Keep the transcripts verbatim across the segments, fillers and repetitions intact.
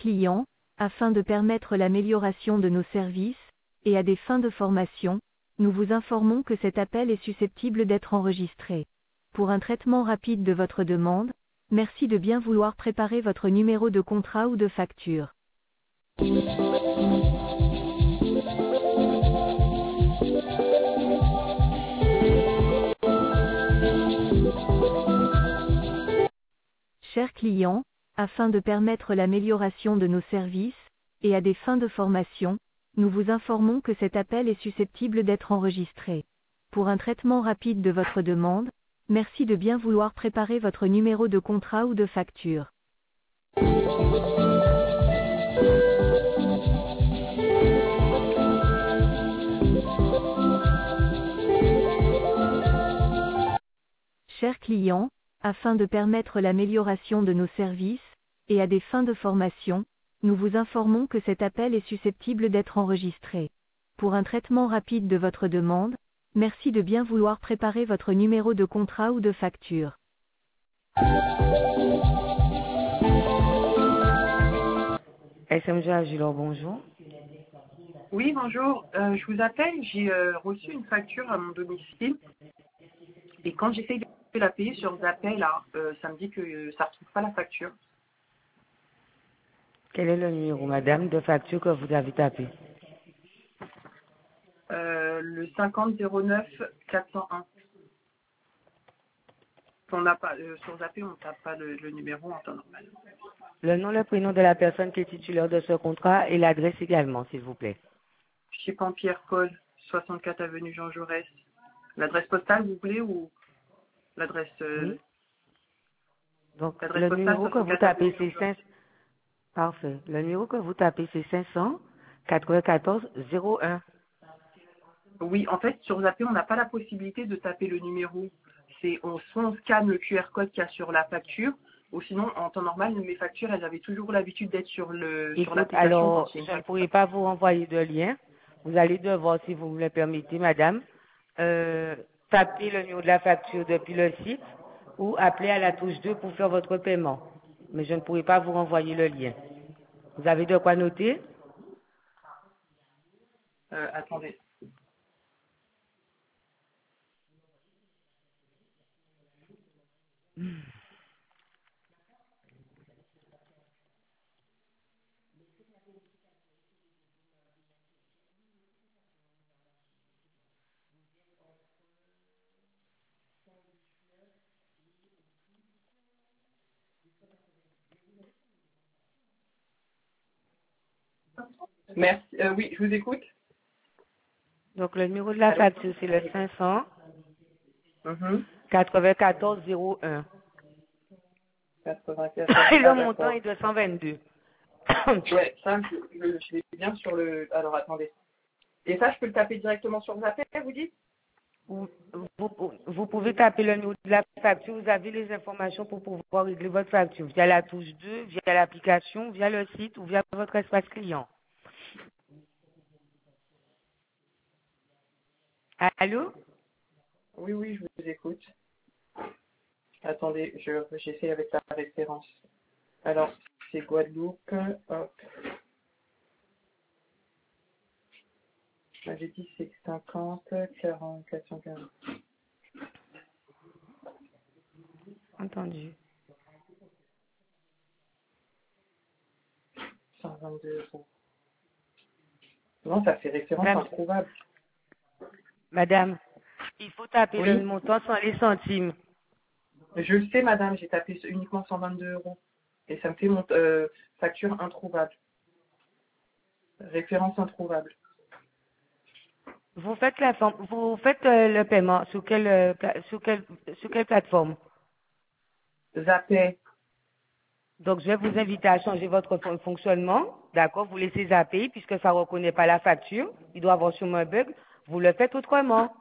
client, afin de permettre l'amélioration de nos services, et à des fins de formation, nous vous informons que cet appel est susceptible d'être enregistré. Pour un traitement rapide de votre demande, merci de bien vouloir préparer votre numéro de contrat ou de facture. Chers clients, afin de permettre l'amélioration de nos services, et à des fins de formation, nous vous informons que cet appel est susceptible d'être enregistré. Pour un traitement rapide de votre demande, merci de bien vouloir préparer votre numéro de contrat ou de facture. Chers clients, afin de permettre l'amélioration de nos services, et à des fins de formation, nous vous informons que cet appel est susceptible d'être enregistré. Pour un traitement rapide de votre demande, merci de bien vouloir préparer votre numéro de contrat ou de facture. S M G Agilor, bonjour. Oui, bonjour. Euh, je vous appelle, j'ai euh, reçu une facture à mon domicile et quand j'essaye de la payer sur Zappay, là, euh, ça me dit que euh, ça ne retrouve pas la facture. Quel est le numéro, madame, de facture que vous avez tapé? Euh, le cinquante zéro neuf quatre cent un. On n'a pas, euh, sur Zappay, on ne tape pas le, le numéro en temps normal. Le nom, le prénom de la personne qui est titulaire de ce contrat et l'adresse également, s'il vous plaît. Chez Pampierre Cole, soixante-quatre avenue Jean Jaurès. L'adresse postale, vous voulez, ou l'adresse euh, Oui. Donc, l'adresse le postale, numéro que vous soixante-quatre tapez, avenue Jean c'est Jaurès. cinq... Parfait. Le numéro que vous tapez, c'est cinq cents quatre-vingt-quatorze zéro un. Oui, en fait, sur Zappé, on n'a pas la possibilité de taper le numéro. C'est on, soit on scanne le Q R code qu'il y a sur la facture, ou sinon, en temps normal, mes factures, elles avaient toujours l'habitude d'être sur le sur Écoute, l'application quand alors, c'est une je ne facture. pourrai pas vous renvoyer de lien. Vous allez devoir, si vous me le permettez, madame, euh, taper le numéro de la facture depuis le site ou appeler à la touche deux pour faire votre paiement. Mais je ne pourrai pas vous renvoyer le lien. Vous avez de quoi noter? Euh, attendez. Merci. Euh, oui, je vous écoute. Donc, le numéro de la Allô? facture, c'est le cinq cents Mhm. quatre-vingt-quatorze zéro un. quatre-vingt-quatorze. Et Ah, le montant d'accord. est de cent vingt-deux. Ouais, ça, je, je, je l'ai bien sur le... Alors, attendez. Et ça, je peux le taper directement sur Zappé, vous dites? Vous, vous- vous pouvez taper le numéro de la facture, vous avez les informations pour pouvoir régler votre facture via la touche deux, via l'application, via le site ou via votre espace client. Allô? Oui, oui, je vous écoute. Attendez, je j'essaie avec la référence. Alors, c'est Guadeloupe. Hop. J'ai dit c'est cinquante, quarante, quatre cent quinze. Entendu. cent vingt-deux euros. Non, ça fait référence Madame, introuvable. madame, il faut taper le Oui, montant sans les centimes. je le sais, madame, j'ai tapé uniquement cent vingt-deux euros. Et ça me fait mon euh, facture introuvable. Référence introuvable. Vous faites la forme, vous faites euh, le paiement sur quelle, euh, pla- sur quelle, sur quelle plateforme? Zappé. Donc, je vais vous inviter à changer votre fon- fonctionnement. D'accord? Vous laissez zapper puisque ça ne reconnaît pas la facture. Il doit avoir sûrement un bug. Vous le faites autrement.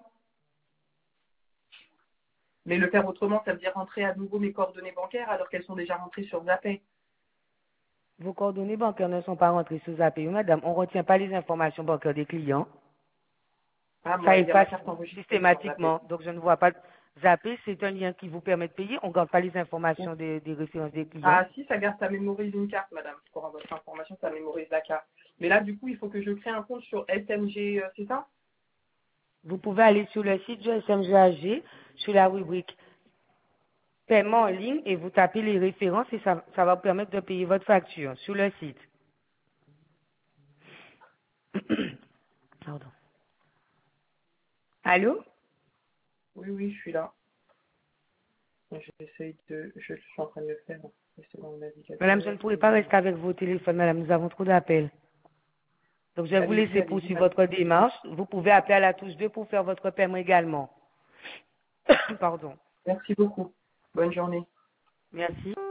Mais le faire autrement, ça veut dire rentrer à nouveau mes coordonnées bancaires alors qu'elles sont déjà rentrées sur Zappé. Vos coordonnées bancaires ne sont pas rentrées sous A P I, madame. On ne retient pas les informations bancaires des clients. Ah, Ça moi, il y a ma efface carte enregistrée sur Zappé. systématiquement. Donc, je ne vois pas, Zapper, c'est un lien qui vous permet de payer. On ne garde pas les informations des, des références des clients. Ah si, ça garde, ça mémorise une carte, madame. Pour votre information, ça mémorise la carte. Mais là, du coup, il faut que je crée un compte sur S M G, euh, c'est ça? Vous pouvez aller sur le site du S M G A G, sur la rubrique paiement en ligne, et vous tapez les références et ça, ça va vous permettre de payer votre facture sur le site. Pardon. Allô? Oui, oui, je suis là. J'essaye de, je suis en train de le faire. C'est dans le navigateur. Madame, je ne pourrai pas rester avec vos téléphones, madame. Nous avons trop d'appels. Donc, je vais vous Allez-y, laisser allez-y, poursuivre madame. votre démarche. Vous pouvez appeler à la touche deux pour faire votre paiement également. Pardon. Merci beaucoup. Bonne journée. Merci.